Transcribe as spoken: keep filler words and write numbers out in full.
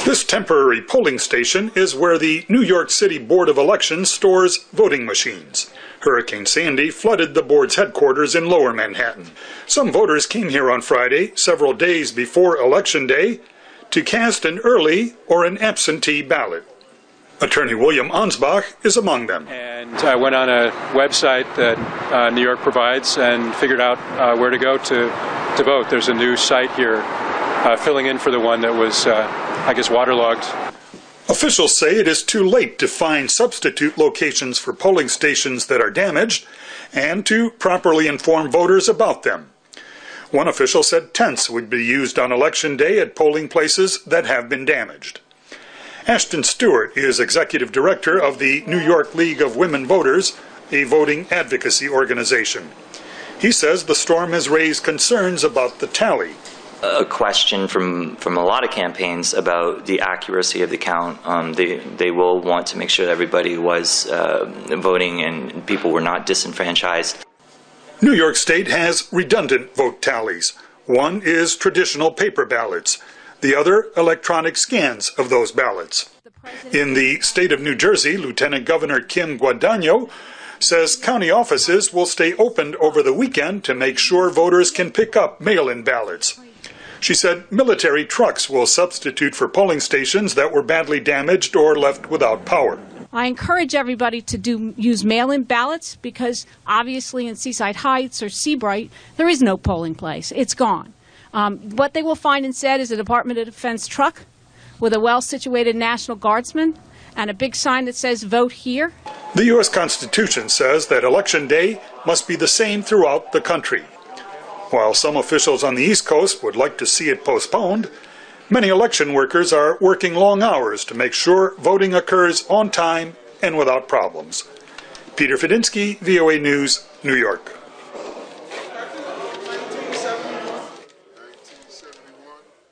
This temporary polling station is where the New York City Board of Elections stores voting machines. Hurricane Sandy flooded the board's headquarters in Lower Manhattan. Some voters came here on Friday, several days before Election Day, to cast an early or an absentee ballot. Attorney William Ansbach is among them. And I went on a website that uh, New York provides and figured out uh, where to go to, to vote. There's a new site here uh, filling in for the one that was, uh, I guess, waterlogged. Officials say it is too late to find substitute locations for polling stations that are damaged and to properly inform voters about them. One official said tents would be used on Election Day at polling places that have been damaged. Ashton Stewart is executive director of the New York League of Women Voters, a voting advocacy organization. He says the storm has raised concerns about the tally. A question from, from a lot of campaigns about the accuracy of the count. Um, they, they will want to make sure that everybody was uh, voting and people were not disenfranchised. New York State has redundant vote tallies. One is traditional paper ballots. The other, electronic scans of those ballots. In the state of New Jersey, Lieutenant Governor Kim Guadagno says county offices will stay open over the weekend to make sure voters can pick up mail-in ballots. She said military trucks will substitute for polling stations that were badly damaged or left without power. I encourage everybody to do use mail-in ballots because obviously in Seaside Heights or Seabright, there is no polling place. It's gone. Um, what they will find instead is a Department of Defense truck with a well-situated National Guardsman and a big sign that says, vote here. The U S Constitution says that Election Day must be the same throughout the country. While some officials on the East Coast would like to see it postponed, many election workers are working long hours to make sure voting occurs on time and without problems. Peter Fedinsky, V O A News, New York.